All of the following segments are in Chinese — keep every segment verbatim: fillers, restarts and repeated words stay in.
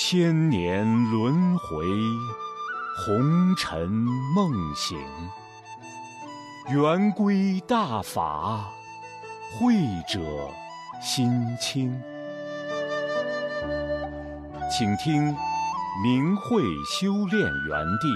千年轮回，红尘梦醒。圆规大法，慧者心清。请听明慧修炼园地。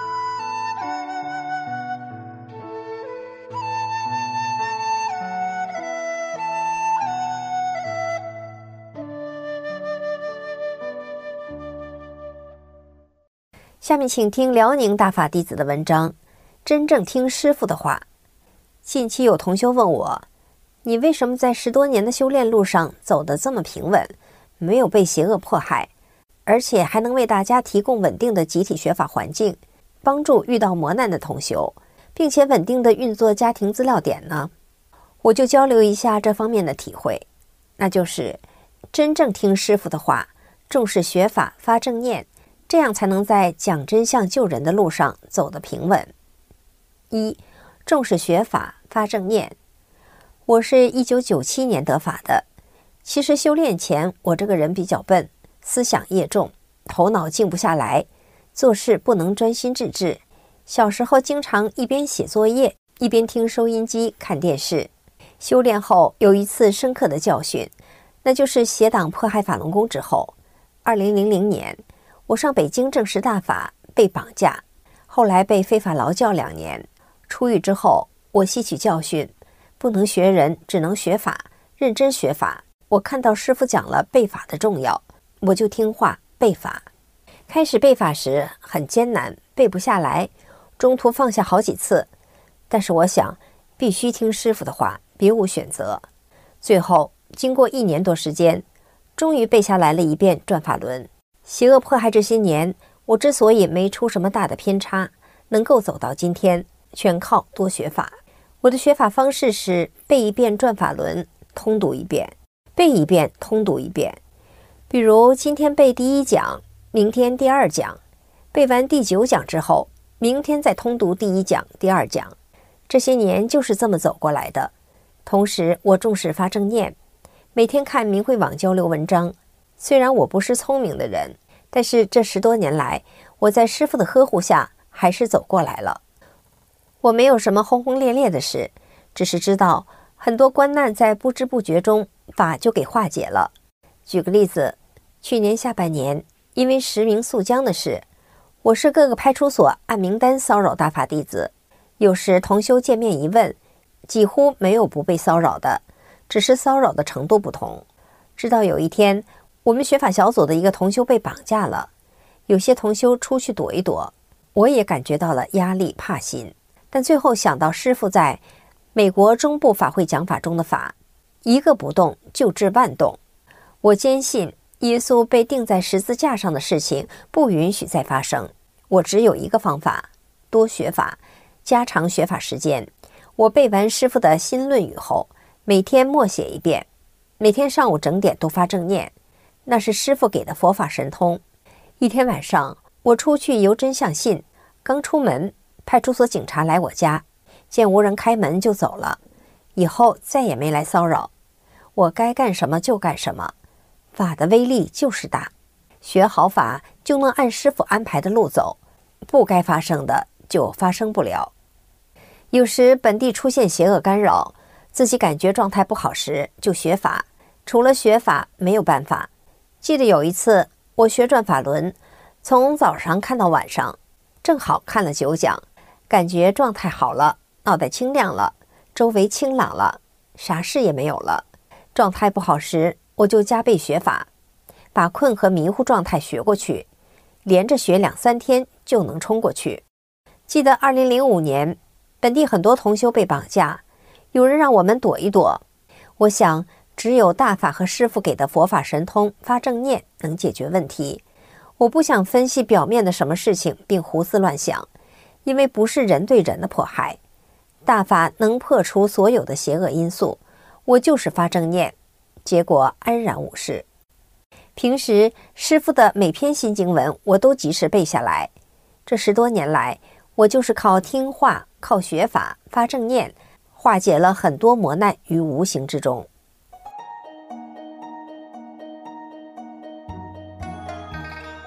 下面请听辽宁大法弟子的文章，真正听师父的话。近期有同修问我，你为什么在十多年的修炼路上走得这么平稳，没有被邪恶迫害，而且还能为大家提供稳定的集体学法环境，帮助遇到磨难的同修，并且稳定的运作家庭资料点呢？我就交流一下这方面的体会，那就是真正听师父的话，重视学法，发正念，这样才能在讲真相救人的路上走得平稳。一、重视学法，发正念。我是一九九七年得法的，其实修炼前我这个人比较笨，思想业重，头脑静不下来，做事不能专心致志。小时候经常一边写作业，一边听收音机看电视。修炼后有一次深刻的教训，那就是邪党迫害法轮功之后，二零零零年我上北京正式大法，被绑架，后来被非法劳教两年。出狱之后，我吸取教训，不能学人，只能学法，认真学法。我看到师父讲了背法的重要，我就听话背法。开始背法时很艰难，背不下来，中途放下好几次。但是我想，必须听师父的话，别无选择。最后经过一年多时间，终于背下来了一遍转法轮。邪恶迫害这些年，我之所以没出什么大的偏差，能够走到今天，全靠多学法。我的学法方式是背一遍转法轮，通读一遍，背一遍，通读一遍。比如今天背第一讲，明天第二讲，背完第九讲之后，明天再通读第一讲、第二讲。这些年就是这么走过来的。同时我重视发正念，每天看明慧网交流文章。虽然我不是聪明的人，但是这十多年来，我在师父的呵护下还是走过来了。我没有什么轰轰烈烈的事，只是知道很多关难在不知不觉中法就给化解了。举个例子，去年下半年因为实名诉姜的事，我是各个派出所按名单骚扰大法弟子，有时同修见面一问，几乎没有不被骚扰的，只是骚扰的程度不同。直到有一天，我们学法小组的一个同修被绑架了，有些同修出去躲一躲，我也感觉到了压力怕心。但最后想到师父在美国中部法会讲法中的法，一个不动就治万动。我坚信耶稣被钉在十字架上的事情不允许再发生。我只有一个方法，多学法，加长学法时间。我背完师父的新论语后，每天默写一遍，每天上午整点都发正念，那是师父给的佛法神通。一天晚上，我出去邮真相信，刚出门，派出所警察来我家，见无人开门就走了，以后再也没来骚扰。我该干什么就干什么，法的威力就是大，学好法就能按师父安排的路走，不该发生的就发生不了。有时本地出现邪恶干扰，自己感觉状态不好时就学法，除了学法没有办法。记得有一次我学转法轮，从早上看到晚上，正好看了九讲，感觉状态好了，脑袋清亮了，周围清朗了，啥事也没有了。状态不好时，我就加倍学法，把困和迷糊状态学过去，连着学两三天就能冲过去。记得二零零五年，本地很多同修被绑架，有人让我们躲一躲。我想，只有大法和师父给的佛法神通发正念能解决问题。我不想分析表面的什么事情并胡思乱想，因为不是人对人的迫害，大法能破除所有的邪恶因素，我就是发正念，结果安然无事。平时师父的每篇新经文我都及时背下来，这十多年来，我就是靠听话，靠学法，发正念，化解了很多磨难于无形之中。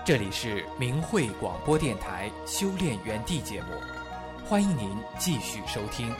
这里是明慧广播电台修炼园地节目，欢迎您继续收听。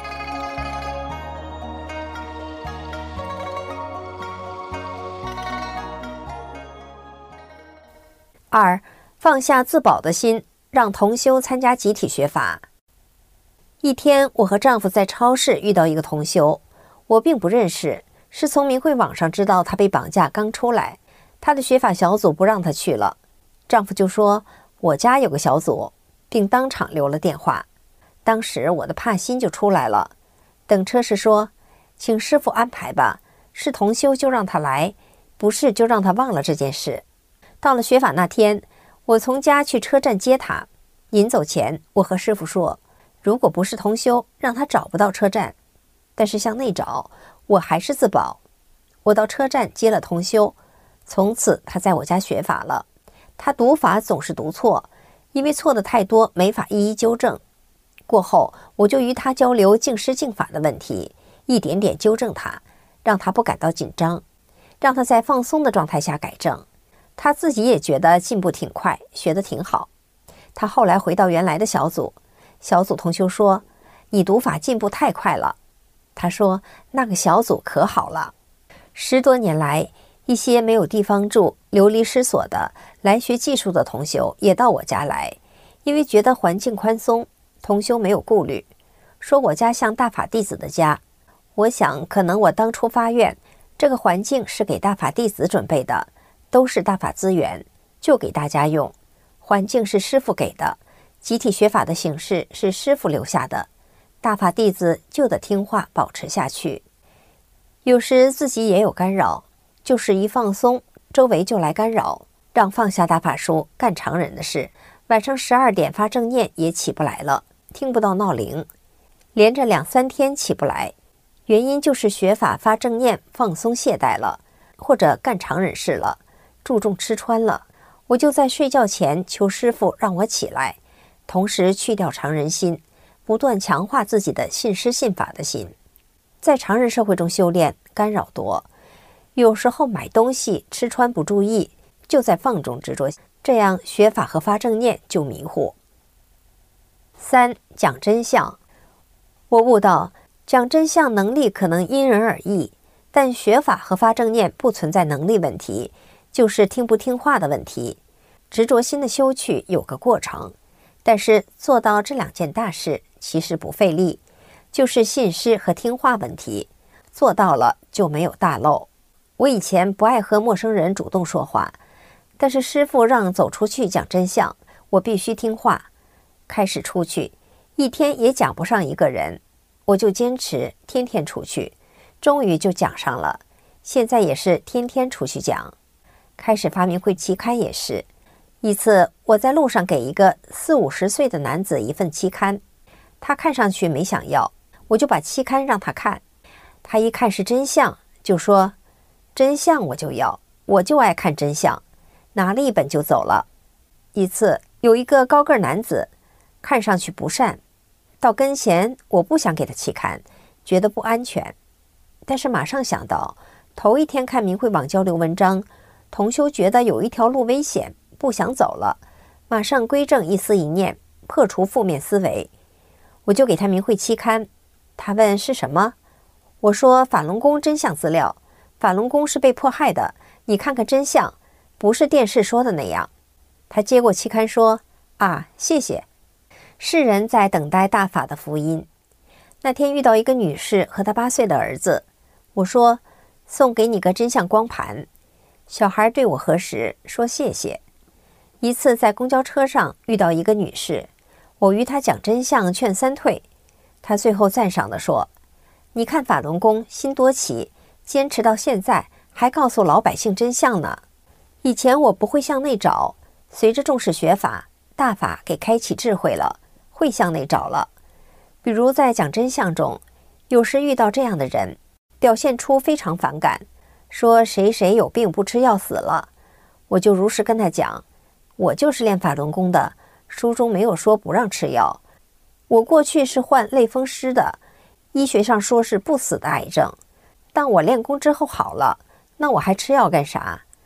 二，放下自保的心，让同修参加集体学法。一天，我和丈夫在超市遇到一个同修，我并不认识，是从明慧网上知道他被绑架刚出来，他的学法小组不让他去了。丈夫就说我家有个小组，并当场留了电话。当时我的怕心就出来了。等车时说，请师父安排吧，是同修就让他来，不是就让他忘了这件事。到了学法那天，我从家去车站接他，临走前我和师父说，如果不是同修，让他找不到车站，但是向内找，我还是自保。我到车站接了同修，从此他在我家学法了。他读法总是读错，因为错的太多，没法一一纠正。过后我就与他交流净师净法的问题，一点点纠正他，让他不感到紧张，让他在放松的状态下改正。他自己也觉得进步挺快，学得挺好。他后来回到原来的小组，小组同修说，你读法进步太快了。他说那个小组可好了。十多年来，一些没有地方住、流离失所的来学技术的同修也到我家来，因为觉得环境宽松，同修没有顾虑，说我家像大法弟子的家。我想可能我当初发愿，这个环境是给大法弟子准备的，都是大法资源，就给大家用。环境是师父给的，集体学法的形式是师父留下的，大法弟子就得听话保持下去。有时自己也有干扰，就是一放松，周围就来干扰，让放下大法书干常人的事。晚上十二点发正念也起不来了，听不到闹铃，连着两三天起不来，原因就是学法发正念放松懈怠了，或者干常人事了，注重吃穿了。我就在睡觉前求师父让我起来，同时去掉常人心，不断强化自己的信师信法的心。在常人社会中修炼，干扰多，有时候买东西吃穿不注意，就在放纵执着，这样学法和发正念就迷糊。三，讲真相。我悟到讲真相能力可能因人而异，但学法和发正念不存在能力问题，就是听不听话的问题。执着心的修去有个过程，但是做到这两件大事其实不费力，就是信师和听话问题，做到了就没有大漏。我以前不爱和陌生人主动说话，但是师父让走出去讲真相，我必须听话。开始出去，一天也讲不上一个人，我就坚持天天出去，终于就讲上了。现在也是天天出去讲。开始发明会期刊也是，一次我在路上给一个四五十岁的男子一份期刊，他看上去没想要，我就把期刊让他看。他一看是真相，就说真相我就要，我就爱看真相，拿了一本就走了。一次有一个高个男子看上去不善，到跟前我不想给他期刊，觉得不安全，但是马上想到头一天看明慧网交流文章，同修觉得有一条路危险，不想走了，马上归正一思一念，破除负面思维。我就给他明慧期刊，他问是什么，我说法轮功真相资料，法轮功是被迫害的，你看看真相，不是电视说的那样。他接过期刊说，啊，谢谢。世人在等待大法的福音。那天遇到一个女士和她八岁的儿子，我说送给你个真相光盘。小孩对我核实说谢谢。一次在公交车上遇到一个女士，我与她讲真相劝三退，她最后赞赏地说，你看法轮功心多齐，坚持到现在还告诉老百姓真相呢。以前我不会向内找，随着重视学法，大法给开启智慧了，会向内找了。比如在讲真相中，有时遇到这样的人，表现出非常反感，说谁谁有病不吃药死了，我就如实跟他讲，我就是练法轮功的，书中没有说不让吃药，我过去是患类风湿的，医学上说是不死的癌症，但我练功之后好了，那我还吃药干啥？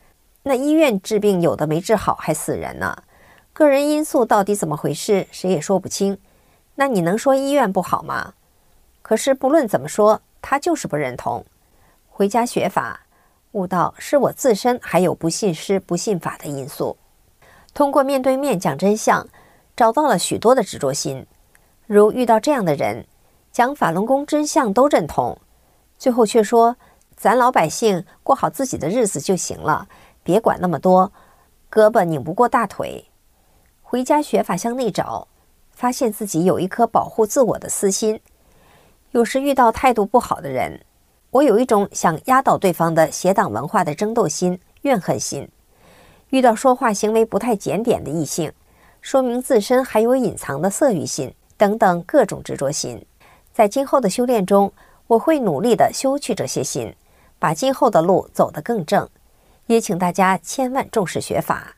那医院治病有的没治好还死人呢，个人因素到底怎么回事，谁也说不清。那你能说医院不好吗？可是不论怎么说，他就是不认同。回家学法，悟到是我自身还有不信师不信法的因素。通过面对面讲真相，找到了许多的执着心。如遇到这样的人，讲法轮功真相都认同，最后却说咱老百姓过好自己的日子就行了，别管那么多，胳膊拧不过大腿。回家学法向内找，发现自己有一颗保护自我的私心。有时遇到态度不好的人，我有一种想压倒对方的邪党文化的争斗心、怨恨心。遇到说话行为不太检点的异性，说明自身还有隐藏的色欲心等等各种执着心。在今后的修炼中，我会努力地修去这些心，把今后的路走得更正。也请大家千万重视学法。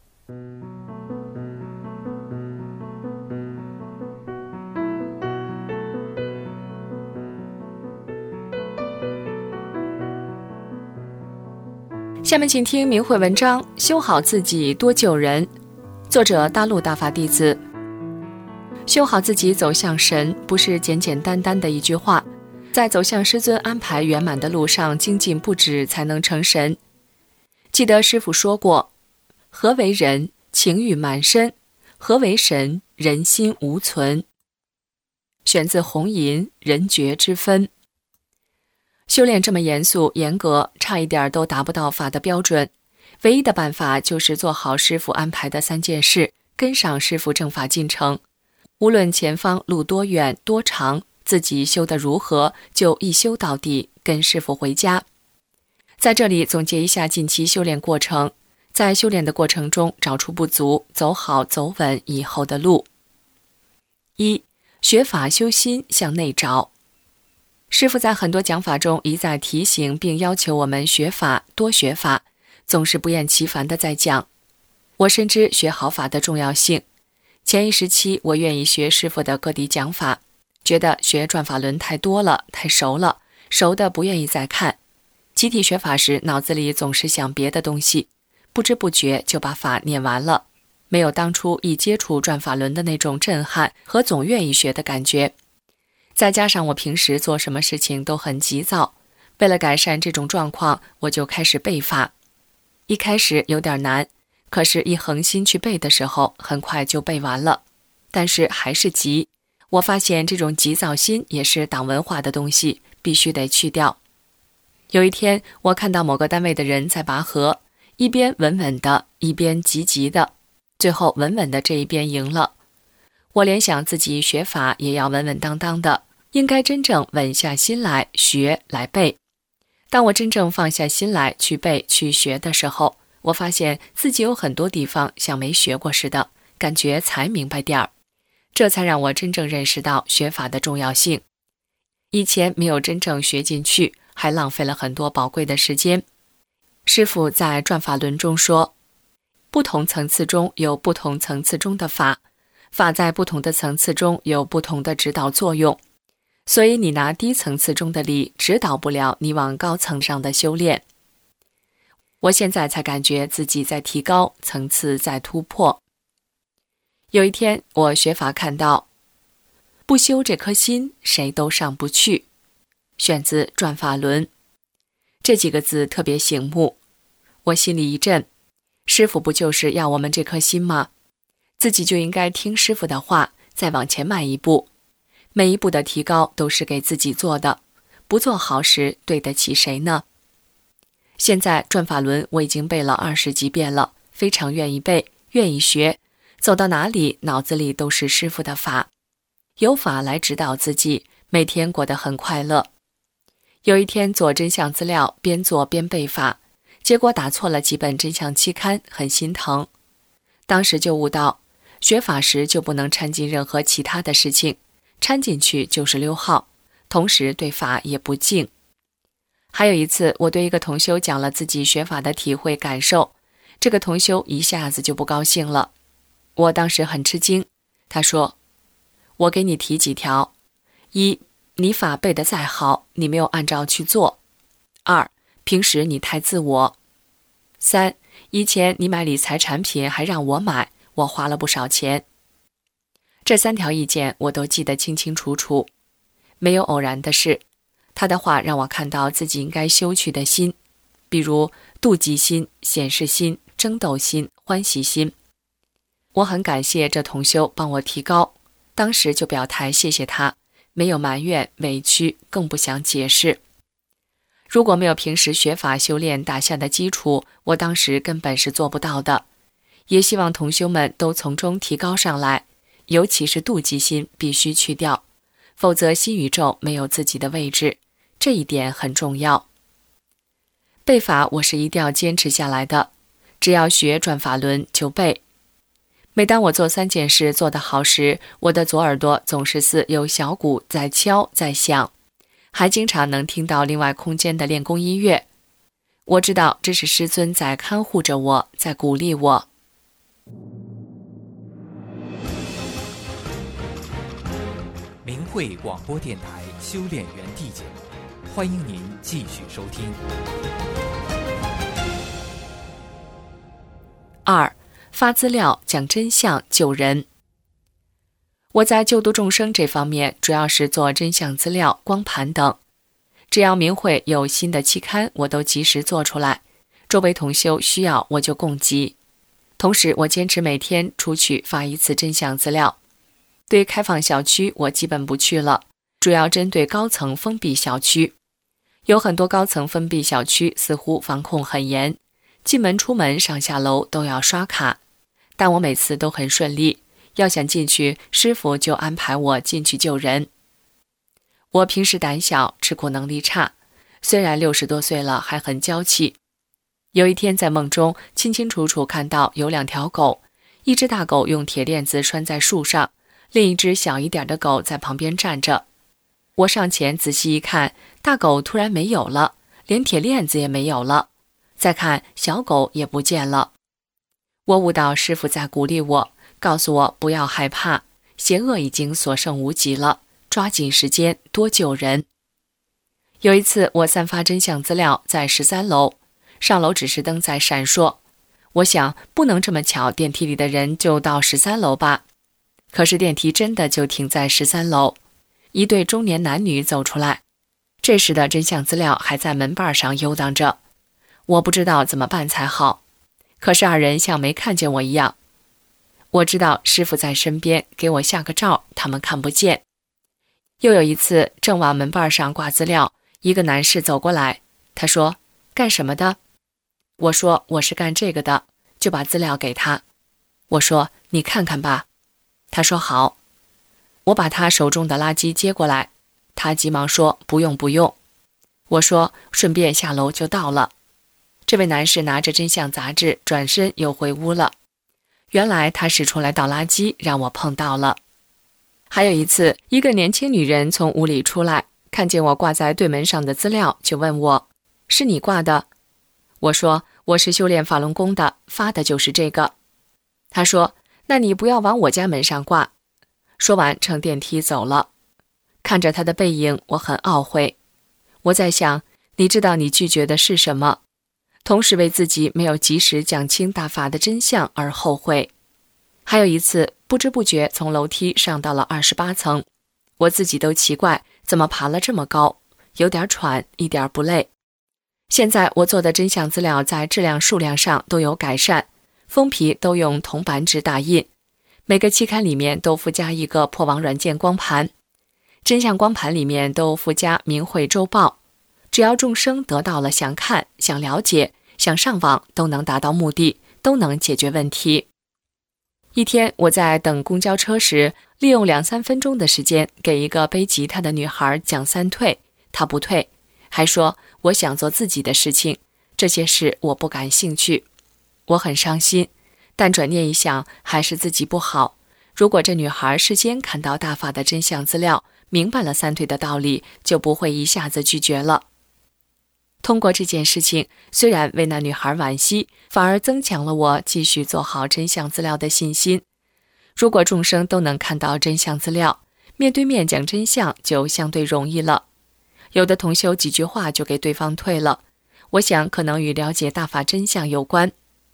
下面请听明慧文章《修好自己多救人》，作者大陆大法弟子。修好自己走向神，不是简简单单的一句话，在走向师尊安排圆满的路上精进不止，才能成神。记得师父说过，何为人？情欲满身；何为神？人心无存。选自红银人觉之分。修炼这么严肃严格，差一点都达不到法的标准。唯一的办法就是做好师父安排的三件事，跟上师父正法进程。无论前方路多远多长，自己修得如何，就一修到底，跟师父回家。在这里总结一下近期修炼过程，在修炼的过程中找出不足，走好走稳以后的路。一、学法修心向内找。师父在很多讲法中一再提醒并要求我们学法多学法，总是不厌其烦地在讲。我深知学好法的重要性。前一时期我愿意学师父的各地讲法，觉得学转法轮太多了，太熟了，熟的不愿意再看。集体学法时脑子里总是想别的东西，不知不觉就把法念完了，没有当初一接触转法轮的那种震撼和总愿意学的感觉。再加上我平时做什么事情都很急躁，为了改善这种状况，我就开始背法。一开始有点难，可是一横心去背的时候，很快就背完了。但是还是急，我发现这种急躁心也是党文化的东西，必须得去掉。有一天，我看到某个单位的人在拔河，一边稳稳的，一边急急的，最后稳稳的这一边赢了。我联想自己学法也要稳稳当当的，应该真正稳下心来学来背。当我真正放下心来去背去学的时候，我发现自己有很多地方像没学过似的，感觉才明白点儿。这才让我真正认识到学法的重要性。以前没有真正学进去，还浪费了很多宝贵的时间。师父在转法轮中说，不同层次中有不同层次中的法，法在不同的层次中有不同的指导作用，所以你拿低层次中的力指导不了你往高层上的修炼。我现在才感觉自己在提高，层次在突破。有一天我学法看到，不修这颗心，谁都上不去。选自转法轮。这几个字特别醒目，我心里一震，师父不就是要我们这颗心吗？自己就应该听师父的话，再往前迈一步。每一步的提高都是给自己做的，不做好时对得起谁呢？现在转法轮我已经背了二十几遍了，非常愿意背，愿意学，走到哪里脑子里都是师父的法，有法来指导自己，每天过得很快乐。有一天做真相资料，边做边背法，结果打错了几本真相期刊，很心疼。当时就悟到，学法时就不能掺进任何其他的事情，掺进去就是溜号，同时对法也不敬。还有一次，我对一个同修讲了自己学法的体会感受，这个同修一下子就不高兴了。我当时很吃惊，他说，我给你提几条：一，你法背得再好，你没有按照去做；二，平时你太自我；三， 以前你买理财产品还让我买，我花了不少钱。这三条意见我都记得清清楚楚，没有偶然的事。他的话让我看到自己应该修去的心，比如妒忌心、显示心、争斗心、欢喜心。我很感谢这同修帮我提高，当时就表态谢谢他，没有埋怨、委屈，更不想解释。如果没有平时学法修炼打下的基础，我当时根本是做不到的。也希望同修们都从中提高上来，尤其是妒忌心必须去掉，否则新宇宙没有自己的位置，这一点很重要。背法我是一定要坚持下来的，只要学转法轮就背。每当我做三件事做得好时，我的左耳朵总是似有小鼓在敲在响，还经常能听到另外空间的练功音乐。我知道这是师尊在看护着我，在鼓励我。 明慧广播电台修炼园地节目，欢迎您继续收听。 二，发资料讲真相救人。我在救度众生这方面主要是做真相资料、光盘等，只要明慧有新的期刊，我都及时做出来，周围同修需要我就供给。同时我坚持每天出去发一次真相资料。对开放小区我基本不去了，主要针对高层封闭小区。有很多高层封闭小区似乎防控很严，进门出门上下楼都要刷卡，但我每次都很顺利，要想进去，师父就安排我进去救人。我平时胆小，吃苦能力差，虽然六十多岁了还很娇气。有一天在梦中清清楚楚看到有两条狗，一只大狗用铁链子拴在树上，另一只小一点的狗在旁边站着。我上前仔细一看，大狗突然没有了，连铁链子也没有了，再看小狗也不见了。我悟到师父在鼓励我，告诉我不要害怕，邪恶已经所剩无几了，抓紧时间多救人。有一次我散发真相资料在十三楼，上楼指示灯在闪烁，我想不能这么巧，电梯里的人就到十三楼吧。可是电梯真的就停在十三楼，一对中年男女走出来，这时的真相资料还在门把上游荡着，我不知道怎么办才好，可是二人像没看见我一样。我知道师父在身边，给我下个照，他们看不见。又有一次正往门把上挂资料，一个男士走过来，他说干什么的？我说我是干这个的，就把资料给他。我说你看看吧。他说好。我把他手中的垃圾接过来，他急忙说不用不用。我说顺便下楼就到了。这位男士拿着真相杂志转身又回屋了，原来他是出来倒垃圾，让我碰到了。还有一次，一个年轻女人从屋里出来，看见我挂在对门上的资料，就问我是你挂的？我说我是修炼法轮功的，发的就是这个。他说那你不要往我家门上挂。说完乘电梯走了。看着他的背影，我很懊悔。我在想，你知道你拒绝的是什么，同时为自己没有及时讲清大法的真相而后悔。还有一次，不知不觉从楼梯上到了二十八层，我自己都奇怪怎么爬了这么高，有点喘，一点不累。现在我做的真相资料在质量数量上都有改善，封皮都用铜板纸打印，每个期刊里面都附加一个破网软件光盘，真相光盘里面都附加明慧周报，只要众生得到了想看、想了解、想上网，都能达到目的，都能解决问题。一天我在等公交车时，利用两三分钟的时间给一个背吉他的女孩讲三退，她不退，还说我想做自己的事情，这些事我不感兴趣。我很伤心，但转念一想，还是自己不好。如果这女孩事先看到大法的真相资料，明白了三退的道理，就不会一下子拒绝了。通过这件事情，虽然为那女孩惋惜，反而增强了我继续做好真相资料的信心。如果众生都能看到真相资料，面对面讲真相就相对容易了。有的同修几句话就给对方退了，我想可能与了解大法真相有关。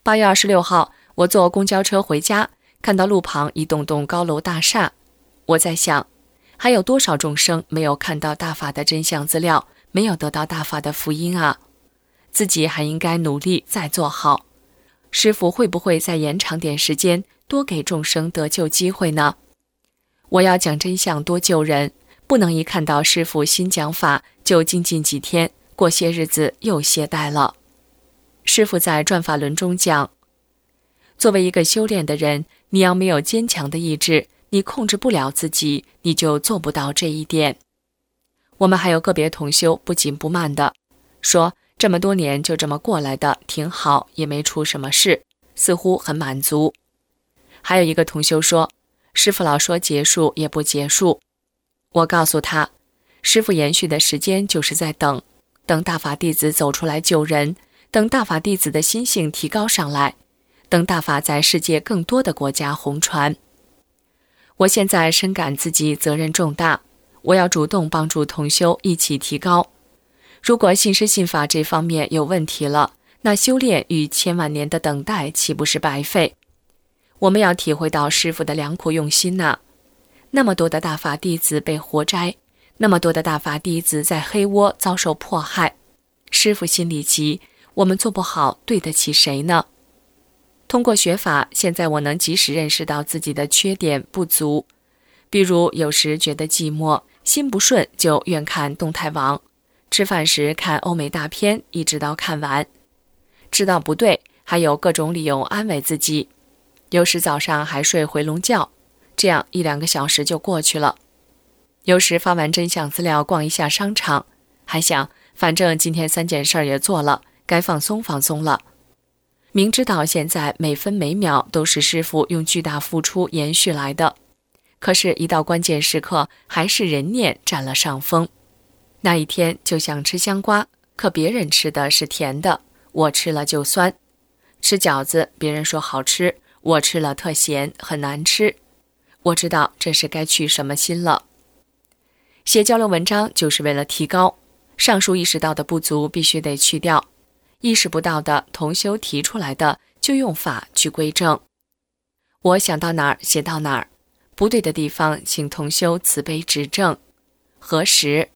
八月二十六号，我坐公交车回家，看到路旁一栋栋高楼大厦，我在想，还有多少众生没有看到大法的真相资料，没有得到大法的福音啊？自己还应该努力再做好。师父会不会再延长点时间，多给众生得救机会呢？我要讲真相，多救人，不能一看到师父新讲法就精进几天，过些日子又懈怠了。师父在转法轮中讲，作为一个修炼的人，你要没有坚强的意志，你控制不了自己，你就做不到这一点。我们还有个别同修不紧不慢的说，这么多年就这么过来的，挺好，也没出什么事，似乎很满足。还有一个同修说，师父老说结束也不结束。我告诉他，师父延续的时间就是在等，等大法弟子走出来救人，等大法弟子的心性提高上来，等大法在世界更多的国家红传。我现在深感自己责任重大，我要主动帮助同修一起提高。如果信师信法这方面有问题了，那修炼与千万年的等待岂不是白费？我们要体会到师父的良苦用心呐、啊！那么多的大法弟子被活摘，那么多的大法弟子在黑窝遭受迫害，师父心里急，我们做不好，对得起谁呢？通过学法，现在我能及时认识到自己的缺点不足，比如有时觉得寂寞，心不顺就愿看动态网，吃饭时看欧美大片，一直到看完。知道不对，还有各种理由安慰自己。有时早上还睡回笼觉，这样一两个小时就过去了。有时发完真相资料逛一下商场，还想反正今天三件事也做了，该放松放松了。明知道现在每分每秒都是师父用巨大付出延续来的，可是一到关键时刻，还是人念占了上风。那一天就想吃香瓜，可别人吃的是甜的，我吃了就酸。吃饺子，别人说好吃，我吃了特咸，很难吃。我知道这是该去什么心了。写交流文章就是为了提高，上述意识到的不足必须得去掉，意识不到的同修提出来的就用法去归正。我想到哪儿写到哪儿，不对的地方请同修慈悲指正。何时？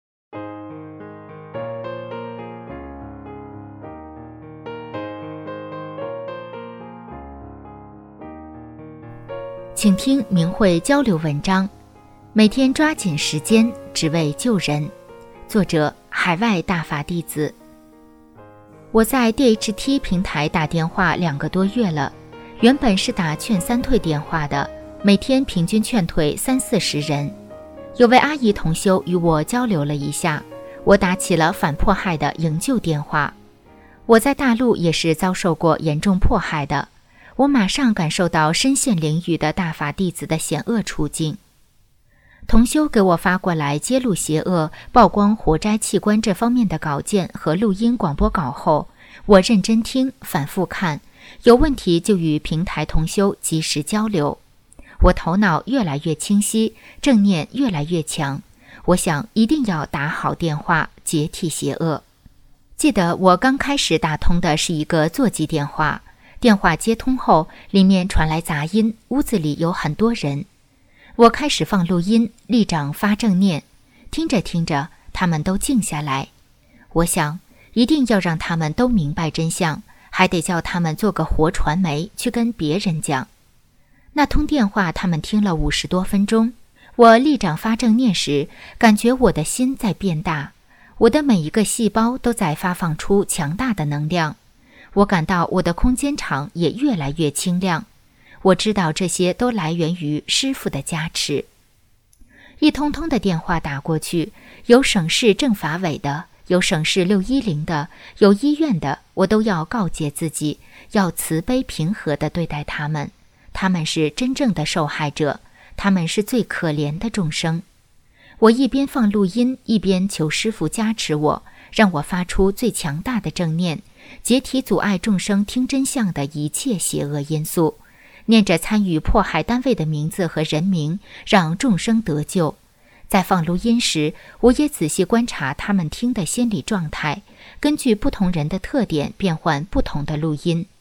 请听明慧交流文章，每天抓紧时间，只为救人。作者：海外大法弟子。我在 D H T 平台打电话两个多月了，原本是打劝三退电话的，每天平均劝退三四十人。有位阿姨同修与我交流了一下，我打起了反迫害的营救电话。我在大陆也是遭受过严重迫害的，我马上感受到身陷囹圄的大法弟子的险恶处境。同修给我发过来揭露邪恶、曝光活摘器官这方面的稿件和录音广播稿后，我认真听，反复看，有问题就与平台同修及时交流。我头脑越来越清晰，正念越来越强。我想一定要打好电话，解体邪恶。记得我刚开始打通的是一个座机电话，电话接通后，里面传来杂音，屋子里有很多人。我开始放录音，立长发正念，听着听着，他们都静下来。我想，一定要让他们都明白真相，还得叫他们做个活传媒，去跟别人讲。那通电话他们听了五十多分钟。我立长发正念时，感觉我的心在变大，我的每一个细胞都在发放出强大的能量。我感到我的空间场也越来越清亮。我知道这些都来源于师父的加持。一通通的电话打过去，有省市政法委的，有省市六一零的，有医院的，我都要告诫自己，要慈悲平和地对待他们。他们是真正的受害者，他们是最可怜的众生。我一边放录音，一边求师父加持我，让我发出最强大的正念，解体阻碍众生听真相的一切邪恶因素。念着参与迫害单位的名字和人名，让众生得救。在放录音时，我也仔细观察他们听的心理状态，根据不同人的特点变换不同的录音。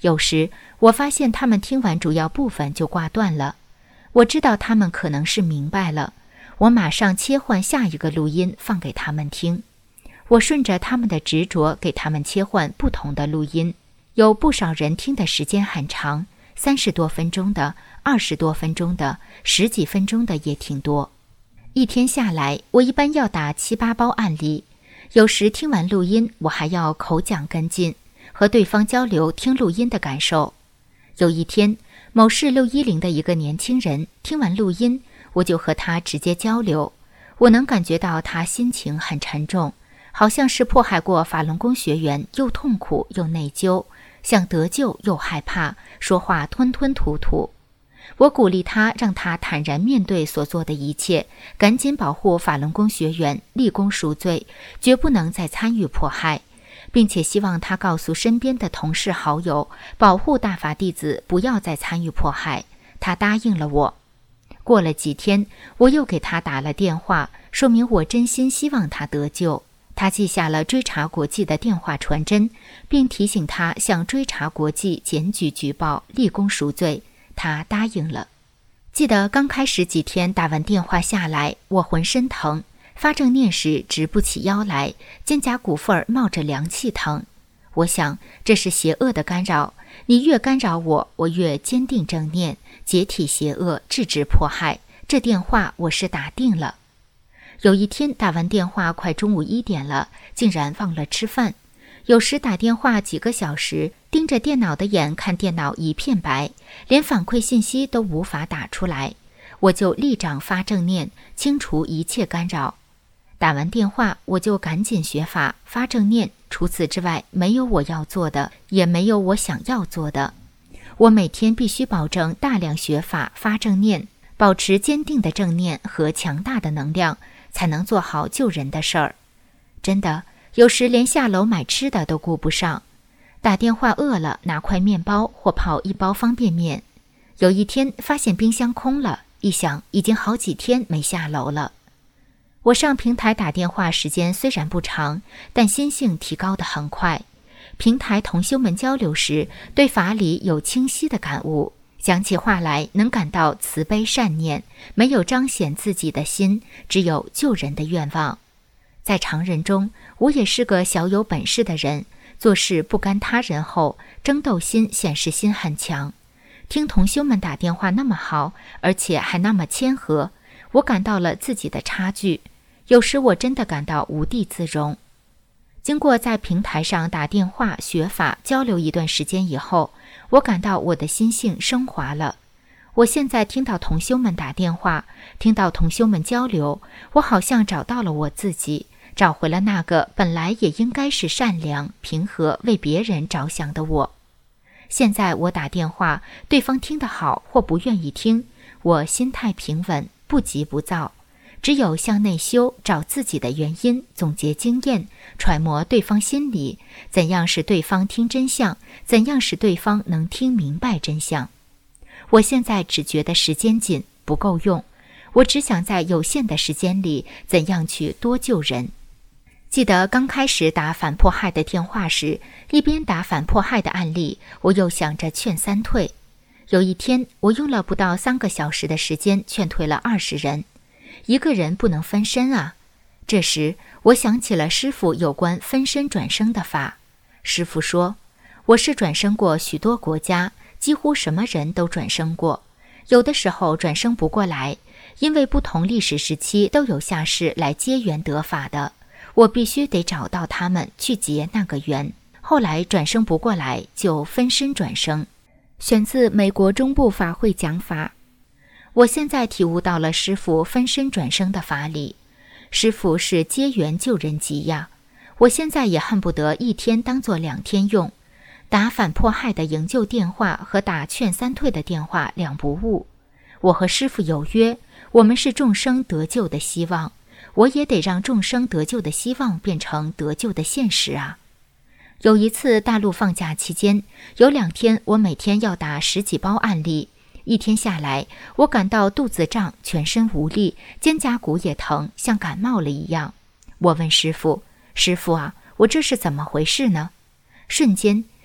有时我发现他们听完主要部分就挂断了，我知道他们可能是明白了，我马上切换下一个录音放给他们听。我顺着他们的执着给他们切换不同的录音，有不少人听的时间很长，三十多分钟的，二十多分钟的，十几分钟的也挺多。一天下来，我一般要打七八包案例，有时听完录音，我还要口讲跟进，和对方交流听录音的感受。有一天，某市六一零的一个年轻人听完录音，我就和他直接交流，我能感觉到他心情很沉重，好像是迫害过法轮功学员，又痛苦又内疚，想得救又害怕，说话吞吞吐吐。我鼓励他，让他坦然面对所做的一切，赶紧保护法轮功学员，立功赎罪，绝不能再参与迫害，并且希望他告诉身边的同事好友，保护大法弟子不要再参与迫害。他答应了我。过了几天，我又给他打了电话，说明我真心希望他得救。他记下了追查国际的电话传真，并提醒他向追查国际检举举报，立功赎罪。他答应了。记得刚开始几天打完电话下来，我浑身疼，发正念时直不起腰来，肩胛骨缝冒着凉气疼。我想这是邪恶的干扰，你越干扰我，我越坚定正念，解体邪恶，制止迫害。这电话我是打定了。有一天打完电话快中午一点了，竟然忘了吃饭。有时打电话几个小时，盯着电脑的眼看电脑一片白，连反馈信息都无法打出来，我就立掌发正念，清除一切干扰。打完电话我就赶紧学法发正念，除此之外没有我要做的，也没有我想要做的。我每天必须保证大量学法发正念，保持坚定的正念和强大的能量，才能做好救人的事儿。真的，有时连下楼买吃的都顾不上，打电话饿了拿块面包或泡一包方便面。有一天发现冰箱空了，一想已经好几天没下楼了。我上平台打电话时间虽然不长，但心性提高得很快。平台同修们交流时，对法理有清晰的感悟，讲起话来能感到慈悲善念，没有彰显自己的心，只有救人的愿望。在常人中，我也是个小有本事的人，做事不甘他人后，争斗心显示心很强。听同修们打电话那么好，而且还那么谦和，我感到了自己的差距，有时我真的感到无地自容。经过在平台上打电话学法交流一段时间以后，我感到我的心性升华了。我现在听到同修们打电话，听到同修们交流，我好像找到了我自己，找回了那个本来也应该是善良、平和、为别人着想的我。现在我打电话，对方听得好或不愿意听，我心态平稳，不急不躁，只有向内修，找自己的原因，总结经验，揣摩对方心理，怎样使对方听真相，怎样使对方能听明白真相。我现在只觉得时间紧，不够用，我只想在有限的时间里，怎样去多救人。记得刚开始打反迫害的电话时，一边打反迫害的案例，我又想着劝三退。有一天，我用了不到三个小时的时间劝退了二十人。一个人不能分身啊！这时，我想起了师父有关分身转生的法。师父说，我是转生过许多国家，几乎什么人都转生过，有的时候转生不过来，因为不同历史时期都有下世来结缘得法的，我必须得找到他们去结那个缘。后来转生不过来，就分身转生。选自美国中部法会讲法。我现在体悟到了师父分身转生的法理，师父是结缘救人急呀！我现在也恨不得一天当作两天用，打反迫害的营救电话和打劝三退的电话两不误。我和师父有约，我们是众生得救的希望，我也得让众生得救的希望变成得救的现实啊！有一次大陆放假期间，有两天我每天要打十几包案例，一天下来，我感到肚子胀，全身无力，肩胛骨也疼，像感冒了一样。我问师父，师父啊，我这是怎么回事呢？瞬间，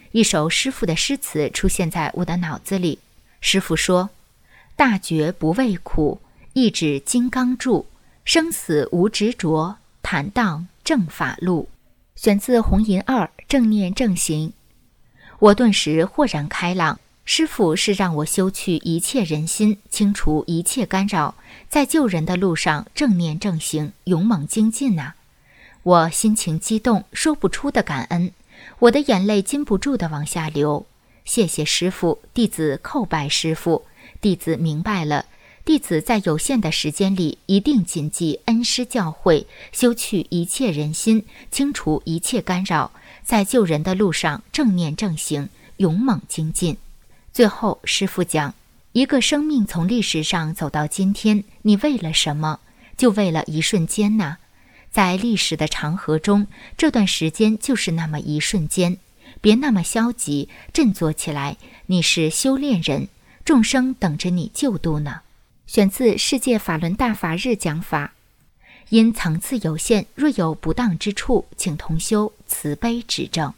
一首师父的诗词出现在我的脑子里。师父说：大觉不畏苦，一指金刚柱，生死无执着，坦荡正法路。选自红银二正念正行。我顿时豁然开朗，师父是让我修去一切人心，清除一切干扰，在救人的路上正念正行，勇猛精进啊！我心情激动，说不出的感恩，我的眼泪禁不住地往下流。谢谢师父，弟子叩拜师父，弟子明白了，弟子在有限的时间里一定谨记恩师教诲，修去一切人心，清除一切干扰，在救人的路上正念正行，勇猛精进。最后师父讲，一个生命从历史上走到今天，你为了什么？就为了一瞬间呐！在历史的长河中，这段时间就是那么一瞬间，别那么消极，振作起来，你是修炼人，众生等着你救度呢。选自世界法轮大法日讲法。因层次有限，若有不当之处，请同修慈悲指正。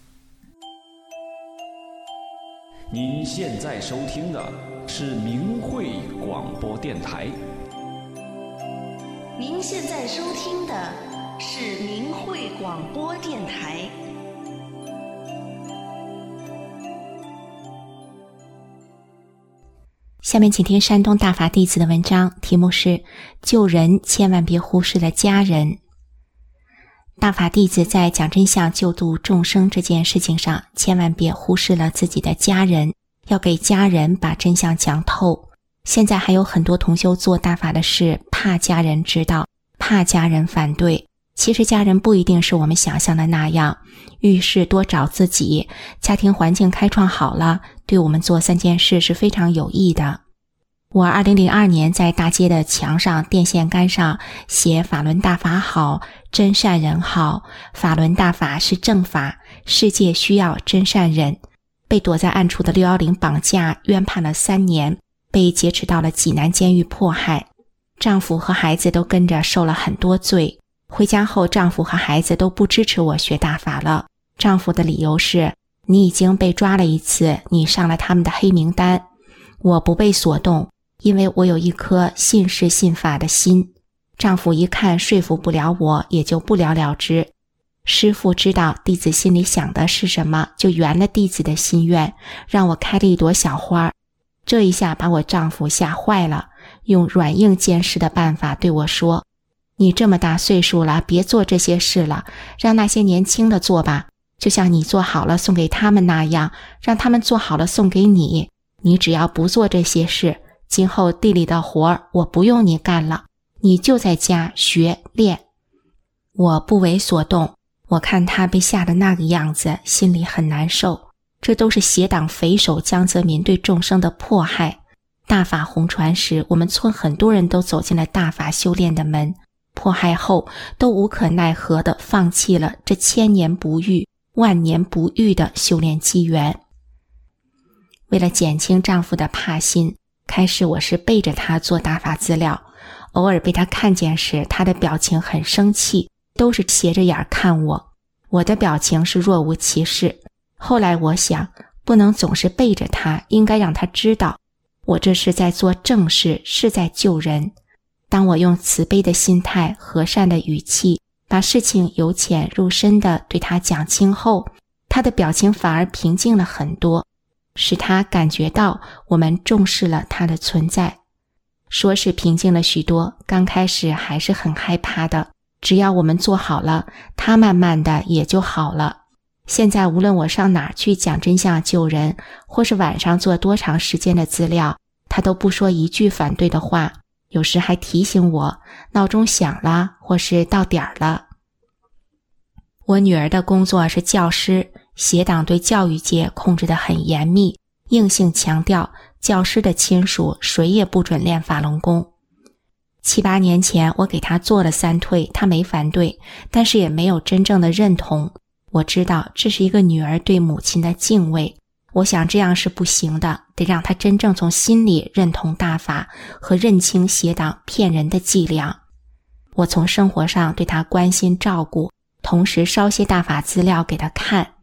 您现在收听的是明慧广播电台。 您现在收听的是明慧广播电台。 下面请听山东大法弟子的文章，题目是救人千万别忽视了家人。大法弟子在讲真相救度众生这件事情上，千万别忽视了自己的家人，要给家人把真相讲透。现在还有很多同修做大法的事，怕家人知道，怕家人反对。其实家人不一定是我们想象的那样，遇事多找自己，家庭环境开创好了，对我们做三件事是非常有益的。我二零零二年在大街的墙上、电线杆上写法轮大法好，真善人好，法轮大法是正法，世界需要真善人。被躲在暗处的六一零绑架，冤判了三年，被劫持到了济南监狱迫害，丈夫和孩子都跟着受了很多罪。回家后，丈夫和孩子都不支持我学大法了。丈夫的理由是，你已经被抓了一次，你上了他们的黑名单。我不被所动，因为我有一颗信事信法的心。丈夫一看说服不了我，也就不了了之。师父知道弟子心里想的是什么，就圆了弟子的心愿，让我开了一朵小花。这一下把我丈夫吓坏了，用软硬兼施的办法对我说，你这么大岁数了，别做这些事了，让那些年轻的做吧，就像你做好了送给他们那样，让他们做好了送给你。你只要不做这些事，今后地里的活儿我不用你干了，你就在家学练。我不为所动，我看他被吓得那个样子，心里很难受。这都是邪党匪首江泽民对众生的迫害。大法红传时，我们村很多人都走进了大法修炼的门，迫害后都无可奈何地放弃了这千年不遇、万年不遇的修炼机缘。为了减轻丈夫的怕心，开始我是背着他做大法资料，偶尔被他看见时，他的表情很生气，都是斜着眼看我，我的表情是若无其事。后来我想，不能总是背着他，应该让他知道，我这是在做正事，是在救人。当我用慈悲的心态、和善的语气，把事情由浅入深地对他讲清后，他的表情反而平静了很多，使他感觉到我们重视了他的存在。说是平静了许多，刚开始还是很害怕的，只要我们做好了，他慢慢的也就好了。现在无论我上哪儿去讲真相救人，或是晚上做多长时间的资料，他都不说一句反对的话，有时还提醒我闹钟响了，或是到点儿了。我女儿的工作是教师，邪党对教育界控制得很严密，硬性强调教师的亲属谁也不准练法轮功。七八年前我给她做了三退，她没反对，但是也没有真正的认同。我知道这是一个女儿对母亲的敬畏，我想这样是不行的，得让她真正从心里认同大法和认清邪党骗人的伎俩。我从生活上对她关心照顾，同时捎些大法资料给她看。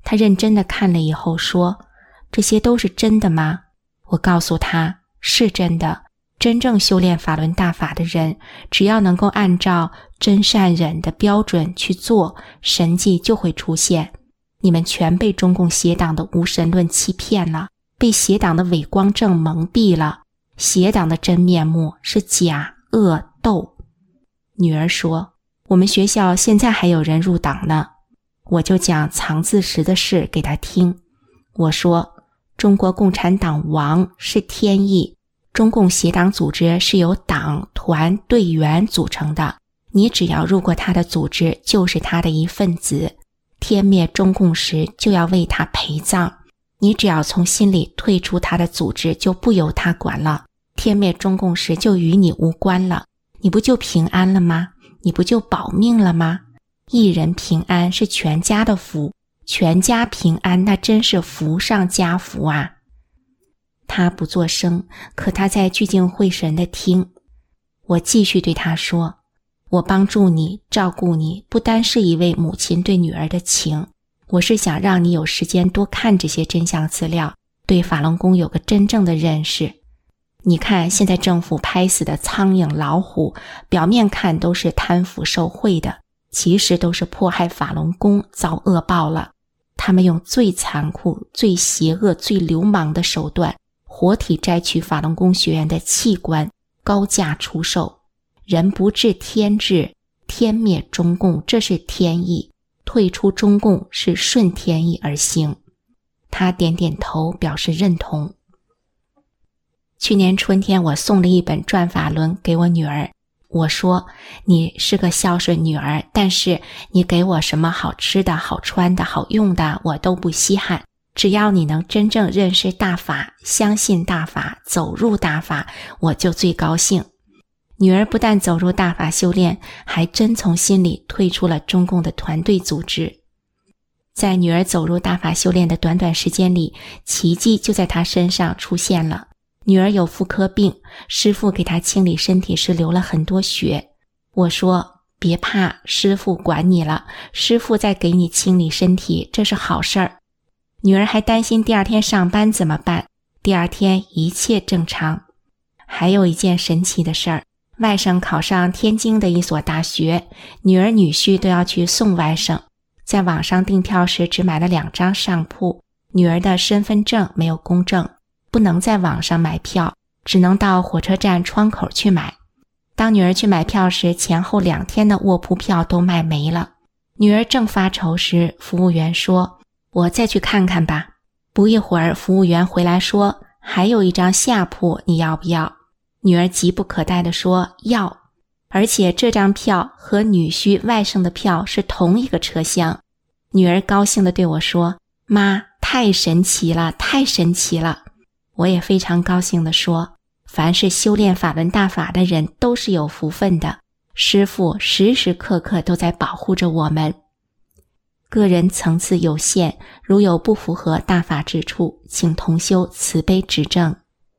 他认真地看了以后说，这些都是真的吗？我告诉他，是真的。真正修炼法轮大法的人，只要能够按照真善忍的标准去做，神迹就会出现。你们全被中共邪党的无神论欺骗了，被邪党的伪光正蒙蔽了。邪党的真面目是假恶斗。女儿说，我们学校现在还有人入党呢。我就讲藏字石的事给他听。我说，中国共产党亡是天意，中共邪党组织是由党团队员组成的，你只要入过他的组织，就是他的一份子。天灭中共时就要为他陪葬，你只要从心里退出他的组织，就不由他管了。天灭中共时就与你无关了，你不就平安了吗？你不就保命了吗？一人平安是全家的福，全家平安那真是福上加福啊。他不作声，可他在聚精会神地听。我继续对他说，我帮助你照顾你，不单是一位母亲对女儿的情，我是想让你有时间多看这些真相资料，对法轮功有个真正的认识。你看现在政府拍死的苍蝇老虎，表面看都是贪腐受贿的，其实都是迫害法轮功遭恶报了。他们用最残酷、最邪恶、最流氓的手段，活体摘取法轮功学员的器官，高价出售。人不治天治，天灭中共这是天意，退出中共是顺天意而行。他点点头表示认同。去年春天我送了一本转法轮给我女儿，我说，你是个孝顺女儿，但是你给我什么好吃的好穿的好用的我都不稀罕，只要你能真正认识大法，相信大法，走入大法，我就最高兴。女儿不但走入大法修炼，还真从心里退出了中共的团队组织。在女儿走入大法修炼的短短时间里，奇迹就在她身上出现了。女儿有妇科病，师父给她清理身体时流了很多血。我说，别怕，师父管你了，师父在给你清理身体，这是好事儿。女儿还担心第二天上班怎么办，第二天一切正常。还有一件神奇的事儿，外甥考上天津的一所大学，女儿女婿都要去送外甥，在网上订票时只买了两张上铺，女儿的身份证没有公证，不能在网上买票，只能到火车站窗口去买。当女儿去买票时，前后两天的卧铺票都卖没了。女儿正发愁时，服务员说，我再去看看吧。不一会儿，服务员回来说，还有一张下铺，你要不要？女儿急不可待地说，要。而且这张票和女婿外甥的票是同一个车厢。女儿高兴地对我说，妈，太神奇了，太神奇了。我也非常高兴地说，凡是修炼法轮大法的人都是有福分的，师父时时刻刻都在保护着我们。个人层次有限，如有不符合大法之处，请同修慈悲指正。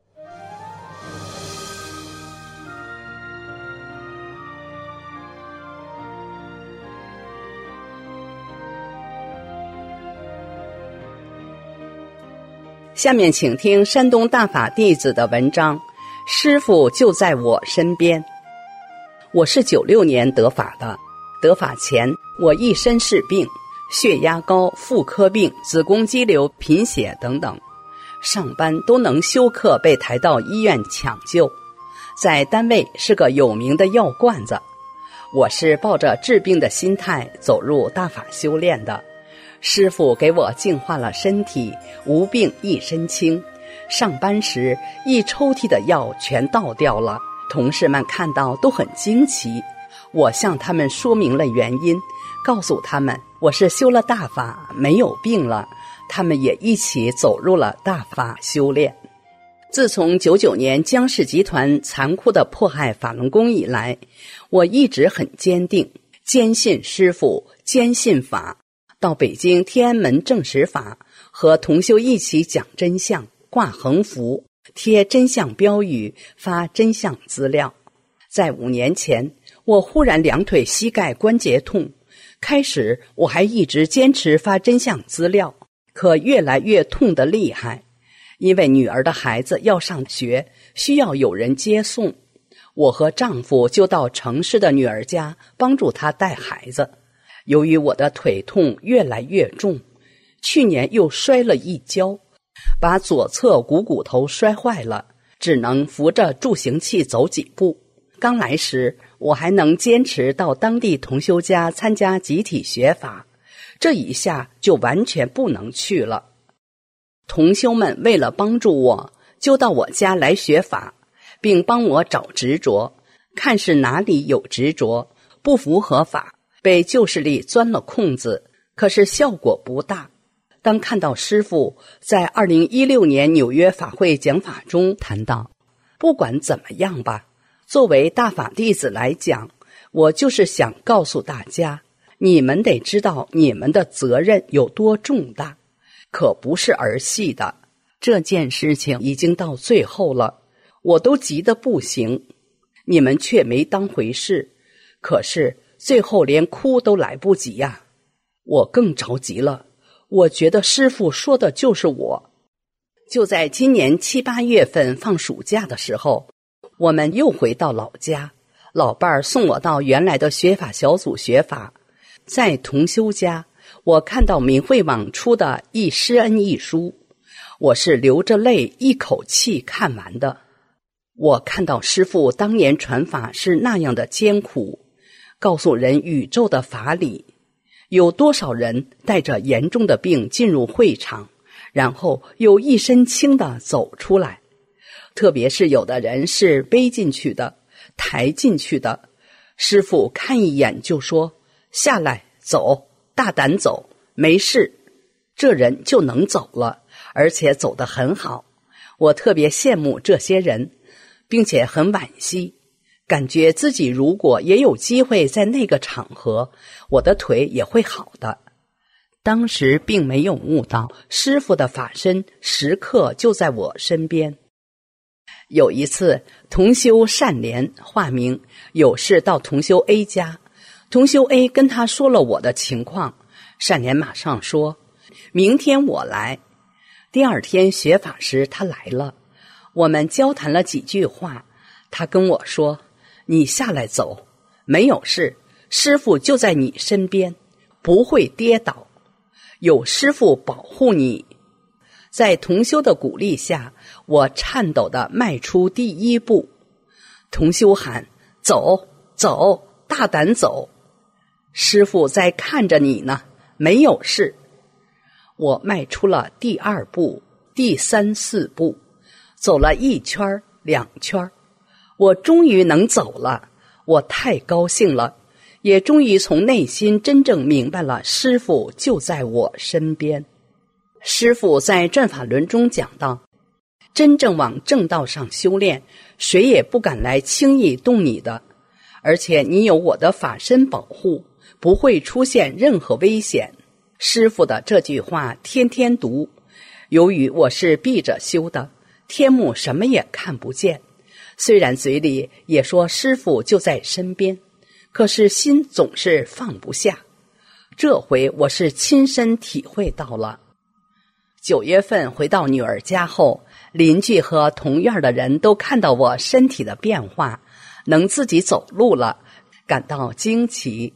下面请听山东大法弟子的文章，师父就在我身边。我是九六年得法的，得法前我一身是病，血压高、妇科病、子宫肌瘤、贫血等等，上班都能休克被抬到医院抢救，在单位是个有名的药罐子。我是抱着治病的心态走入大法修炼的，师父给我净化了身体，无病一身轻。上班时一抽屉的药全倒掉了，同事们看到都很惊奇。我向他们说明了原因，告诉他们我是修了大法，没有病了，他们也一起走入了大法修炼。自从九九年江氏集团残酷的迫害法轮功以来，我一直很坚定，坚信师父，坚信法。到北京天安门证实法，和同修一起讲真相，挂横幅，贴真相标语，发真相资料。在五年前，我忽然两腿膝盖关节痛，开始我还一直坚持发真相资料， 可越来越痛得厉害，因为女儿的孩子要上学，需要有人接送。我和丈夫就到城市的女儿家帮助她带孩子。由于我的腿痛越来越重，去年又摔了一跤，把左侧股骨头摔坏了，只能扶着助行器走几步。刚来时，我还能坚持到当地同修家参加集体学法，这一下就完全不能去了。同修们为了帮助我，就到我家来学法，并帮我找执着，看是哪里有执着，不符合法，被旧势力钻了空子，可是效果不大。当看到师父在二零一六年纽约法会讲法中谈到，不管怎么样吧，作为大法弟子来讲，我就是想告诉大家，你们得知道你们的责任有多重大，可不是儿戏的。这件事情已经到最后了，我都急得不行，你们却没当回事，可是最后连哭都来不及呀、啊！我更着急了，我觉得师父说的就是我。就在今年七八月份放暑假的时候，我们又回到老家，老伴儿送我到原来的学法小组学法。在同修家，我看到明慧网出的《一师恩》一书，我是流着泪一口气看完的。我看到师父当年传法是那样的艰苦，告诉人宇宙的法理，有多少人带着严重的病进入会场，然后又一身轻地走出来，特别是有的人是背进去的，抬进去的，师父看一眼就说下来走，大胆走，没事，这人就能走了，而且走得很好。我特别羡慕这些人，并且很惋惜，感觉自己如果也有机会在那个场合，我的腿也会好的。当时并没有悟到师父的法身时刻就在我身边。有一次同修善莲化名有事到同修 A 家，同修 A 跟他说了我的情况，善莲马上说明天我来。第二天学法时他来了，我们交谈了几句话，他跟我说你下来走，没有事，师父就在你身边，不会跌倒，有师父保护你。在同修的鼓励下，我颤抖地迈出第一步。同修喊走走，大胆走，师父在看着你呢，没有事。我迈出了第二步，第三四步，走了一圈两圈，我终于能走了，我太高兴了，也终于从内心真正明白了师父就在我身边。师父在转法轮中讲到，真正往正道上修炼，谁也不敢来轻易动你的，而且你有我的法身保护，不会出现任何危险。师父的这句话天天读，由于我是闭着修的，天目什么也看不见，虽然嘴里也说师父就在身边，可是心总是放不下。这回我是亲身体会到了。九月份回到女儿家后，邻居和同院的人都看到我身体的变化，能自己走路了，感到惊奇。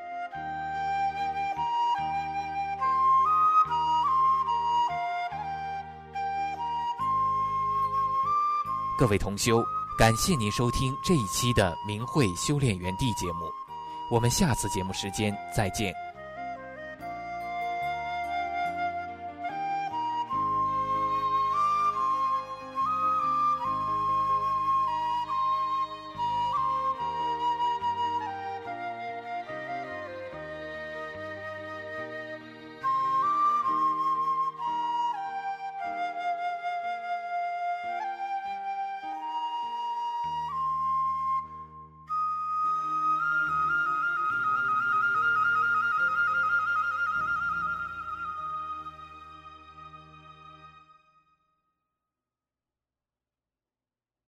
各位同修，感谢您收听这一期的明慧修炼园地节目，我们下次节目时间再见。